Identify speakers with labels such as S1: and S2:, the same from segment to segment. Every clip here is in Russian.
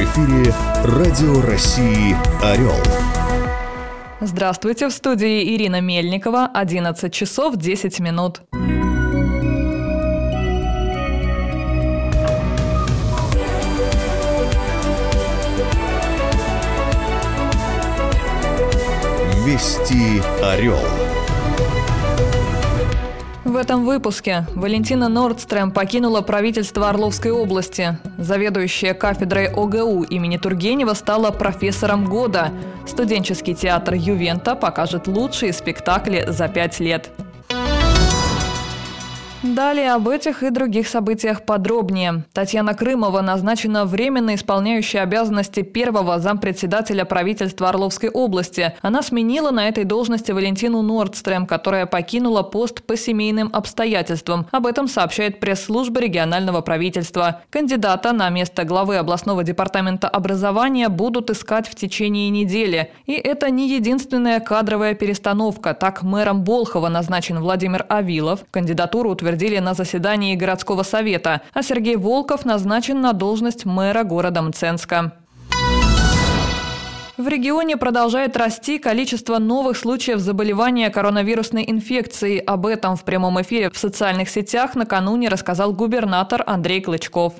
S1: эфире Радио России «Орел».
S2: Здравствуйте, в студии Ирина Мельникова, 11 часов 10 минут.
S1: Вести «Орел».
S2: В этом выпуске Валентина Нордстрем покинула правительство Орловской области. Заведующая кафедрой ОГУ имени Тургенева стала профессором года. Студенческий театр «Ювента» покажет лучшие спектакли за 5 лет. Далее об этих и других событиях подробнее. Татьяна Крымова назначена временно исполняющей обязанности первого зампредседателя правительства Орловской области. Она сменила на этой должности Валентину Нордстрем, которая покинула пост по семейным обстоятельствам. Об этом сообщает пресс-служба регионального правительства. Кандидата на место главы областного департамента образования будут искать в течение недели. И это не единственная кадровая перестановка. Так, мэром Болхова назначен Владимир Авилов. Кандидатуру утвердили на заседании городского совета, а Сергей Волков назначен на должность мэра города Мценска. В регионе продолжает расти количество новых случаев заболевания коронавирусной инфекцией. Об этом в прямом эфире в социальных сетях накануне рассказал губернатор Андрей Клычков.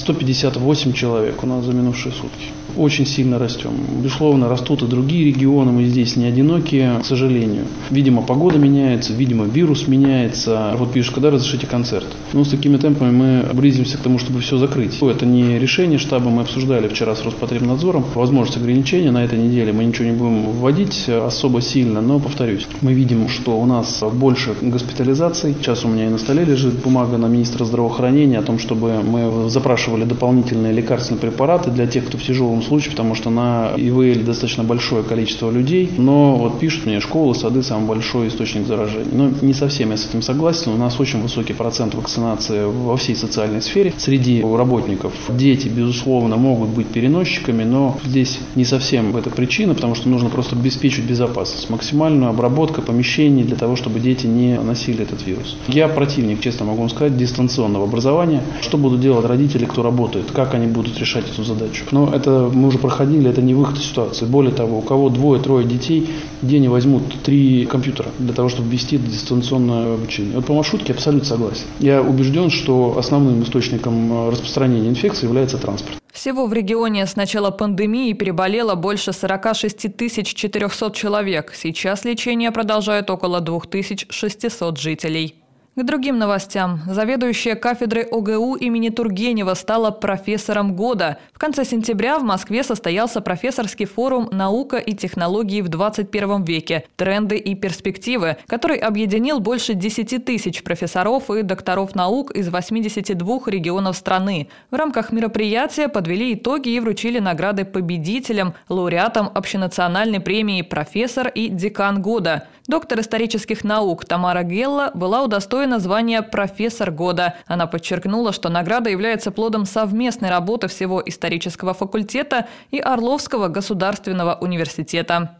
S3: 158 человек у нас за минувшие сутки. Очень сильно растем. Безусловно, растут и другие регионы, мы здесь не одинокие, к сожалению. Видимо, погода меняется, видимо, вирус меняется. Вот пишут, когда разрешите концерт. Но с такими темпами мы близимся к тому, чтобы все закрыть. Это не решение штаба, мы обсуждали вчера с Роспотребнадзором. Возможность ограничения на этой неделе мы ничего не будем вводить особо сильно, но, повторюсь, мы видим, что у нас больше госпитализаций. Сейчас у меня и на столе лежит бумага на министра здравоохранения о том, чтобы мы запрашивали дополнительные лекарственные препараты для тех, кто в тяжелом случае, потому что на ИВЛ достаточно большое количество людей, но вот пишут мне, школы, сады самый большой источник заражения. Но не совсем я с этим согласен. У нас очень высокий процент вакцинации во всей социальной сфере. Среди работников дети, безусловно, могут быть переносчиками, но здесь не совсем эта причина, потому что нужно просто обеспечить безопасность, максимальную обработку помещений для того, чтобы дети не носили этот вирус. Я противник, честно могу вам сказать, дистанционного образования. Что будут делать родители, кто работает, как они будут решать эту задачу? Но это мы уже проходили, это не выход из ситуации. Более того, у кого 2-3 детей, где они возьмут 3 компьютера для того, чтобы вести дистанционное обучение. Вот по маршрутке абсолютно согласен. Я убежден, что основным источником распространения инфекции является транспорт.
S2: Всего в регионе с начала пандемии переболело больше 46 400 человек. Сейчас лечение продолжают около 2600 жителей. К другим новостям. Заведующая кафедрой ОГУ имени Тургенева стала профессором года. В конце сентября в Москве состоялся профессорский форум «Наука и технологии в 21 веке. Тренды и перспективы», который объединил больше 10 тысяч профессоров и докторов наук из 82 регионов страны. В рамках мероприятия подвели итоги и вручили награды победителям, лауреатам общенациональной премии «Профессор» и «Декан года». Доктор исторических наук Тамара Гелла была удостоена звания «Профессор года». Она подчеркнула, что награда является плодом совместной работы всего исторического факультета и Орловского государственного университета.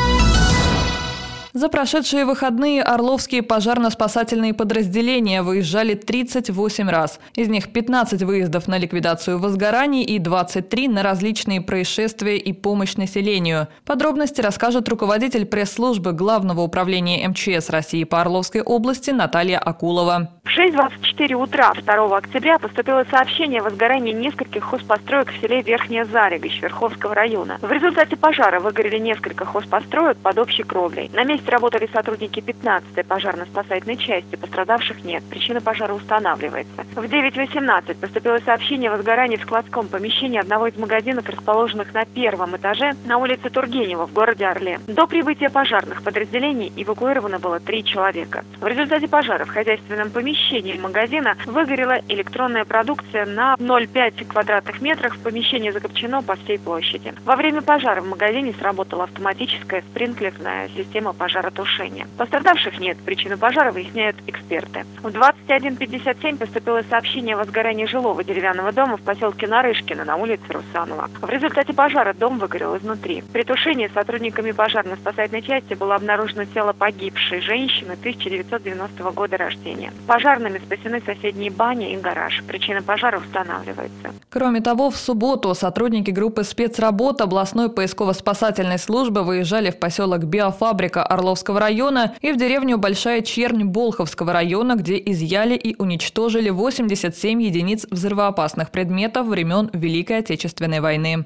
S2: За прошедшие выходные орловские пожарно-спасательные подразделения выезжали 38 раз. Из них 15 выездов на ликвидацию возгораний и 23 на различные происшествия и помощь населению. Подробности расскажет руководитель пресс-службы Главного управления МЧС России по Орловской области Наталья Акулова.
S4: В 6:24 утра 2 октября поступило сообщение о возгорании нескольких хозпостроек в селе Верхняя Зарегощ Верховского района. В результате пожара выгорели несколько хозпостроек под общей кровлей. На месте работали сотрудники 15-й пожарно-спасательной части, пострадавших нет, причина пожара устанавливается. В 9:18 поступило сообщение о возгорании в складском помещении одного из магазинов, расположенных на 1-м этаже на улице Тургенева в городе Орле. До прибытия пожарных подразделений эвакуировано было 3 человека. В результате пожара в хозяйственном помещении магазина выгорела электронная продукция на 0,5 квадратных метрах, в помещении закопчено по всей площади. Во время пожара в магазине сработала автоматическая спринклерная система пожарной пожаротушения. Пострадавших нет, причину пожара выясняют эксперты. В 21:57 поступило сообщение о возгорании жилого деревянного дома в поселке Нарышкино на улице Русанова. В результате пожара дом выгорел изнутри. При тушении сотрудниками пожарно-спасательной части было обнаружено тело погибшей женщины 1990 года рождения. Пожарными спасены соседние баня и гараж. Причина пожара устанавливается.
S2: Кроме того, в субботу сотрудники группы спецработ областной поисково-спасательной службы выезжали в поселок Биофабрика Орловского района и в деревню Большая Чернь Болховского района, где изъяли и уничтожили 87 единиц взрывоопасных предметов времен Великой Отечественной войны.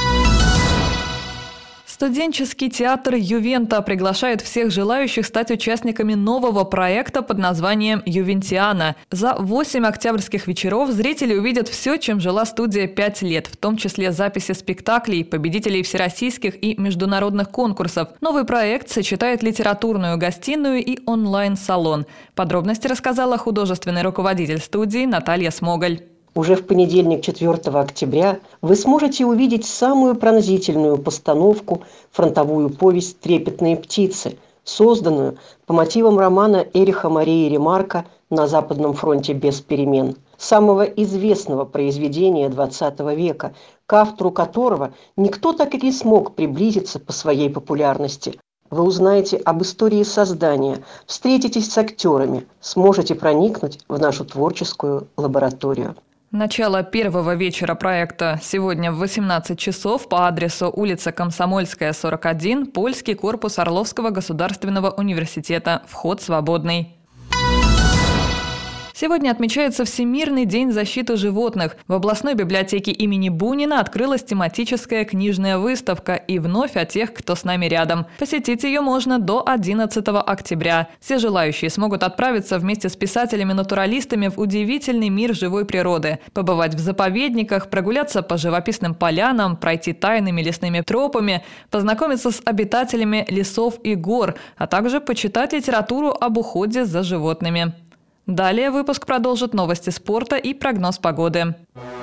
S2: Студенческий театр «Ювента» приглашает всех желающих стать участниками нового проекта под названием «Ювентиана». За 8 октябрьских вечеров зрители увидят все, чем жила студия 5 лет, в том числе записи спектаклей, победителей всероссийских и международных конкурсов. Новый проект сочетает литературную гостиную и онлайн-салон. Подробности рассказала художественный руководитель студии Наталья Смоголь.
S5: Уже в понедельник, 4 октября, вы сможете увидеть самую пронзительную постановку, фронтовую повесть «Трепетные птицы», созданную по мотивам романа Эриха Марии Ремарка «На Западном фронте без перемен», самого известного произведения XX века, к автору которого никто так и не смог приблизиться по своей популярности. Вы узнаете об истории создания, встретитесь с актерами, сможете проникнуть в нашу творческую лабораторию.
S2: Начало первого вечера проекта сегодня в 18 часов по адресу улица Комсомольская, 41, Польский корпус Орловского государственного университета. Вход свободный. Сегодня отмечается Всемирный день защиты животных. В областной библиотеке имени Бунина открылась тематическая книжная выставка и вновь о тех, кто с нами рядом. Посетить ее можно до 11 октября. Все желающие смогут отправиться вместе с писателями-натуралистами в удивительный мир живой природы, побывать в заповедниках, прогуляться по живописным полянам, пройти тайными лесными тропами, познакомиться с обитателями лесов и гор, а также почитать литературу об уходе за животными. Далее выпуск продолжит новости спорта и прогноз погоды.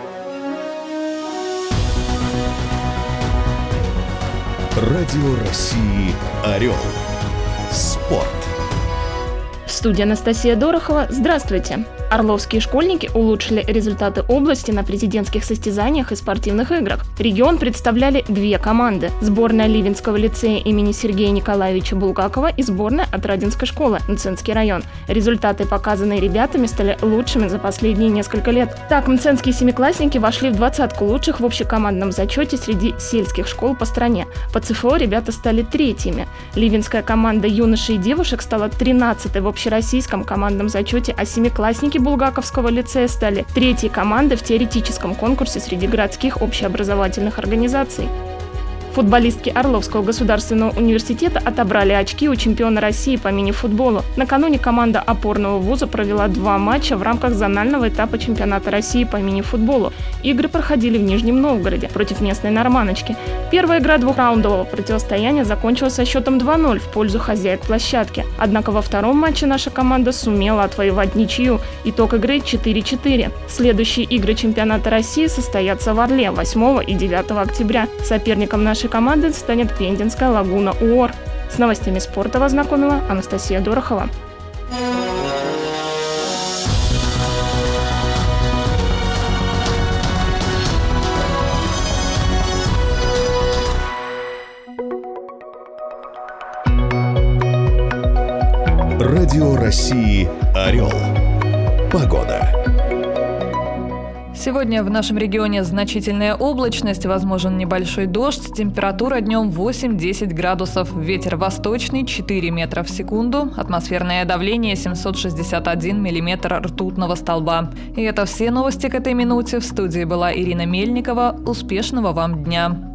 S1: Радио России «Орел». Спорт.
S6: В студии Анастасия Дорохова. Здравствуйте. Орловские школьники улучшили результаты области на президентских состязаниях и спортивных играх. Регион представляли 2 команды – сборная Ливенского лицея имени Сергея Николаевича Булгакова и сборная Отрадинской школы, Мценский район. Результаты, показанные ребятами, стали лучшими за последние несколько лет. Так, мценские семиклассники вошли в 20-ку лучших в общекомандном зачете среди сельских школ по стране. По ЦФО ребята стали 3-ми. Ливенская команда юношей и девушек стала 13-й в общероссийском командном зачете, а семиклассники Булгаковского лицея стали 3-й командой в теоретическом конкурсе среди городских общеобразовательных организаций. Футболистки Орловского государственного университета отобрали очки у чемпиона России по мини-футболу. Накануне команда опорного вуза провела 2 матча в рамках зонального этапа чемпионата России по мини-футболу. Игры проходили в Нижнем Новгороде против местной Норманочки. Первая игра двухраундового противостояния закончилась со счетом 2-0 в пользу хозяек площадки. Однако во втором матче наша команда сумела отвоевать ничью. Итог игры 4-4. Следующие игры чемпионата России состоятся в Орле 8 и 9 октября. Соперником нашей команды станет Пензенская Лагуна УОР. С новостями спорта вас знакомила Анастасия Дорохова.
S1: Радио России «Орел». Погода.
S2: Сегодня в нашем регионе значительная облачность, возможен небольшой дождь, температура днем 8-10 градусов, ветер восточный 4 метра в секунду, атмосферное давление 761 миллиметр ртутного столба. И это все новости к этой минуте. В студии была Ирина Мельникова. Успешного вам дня!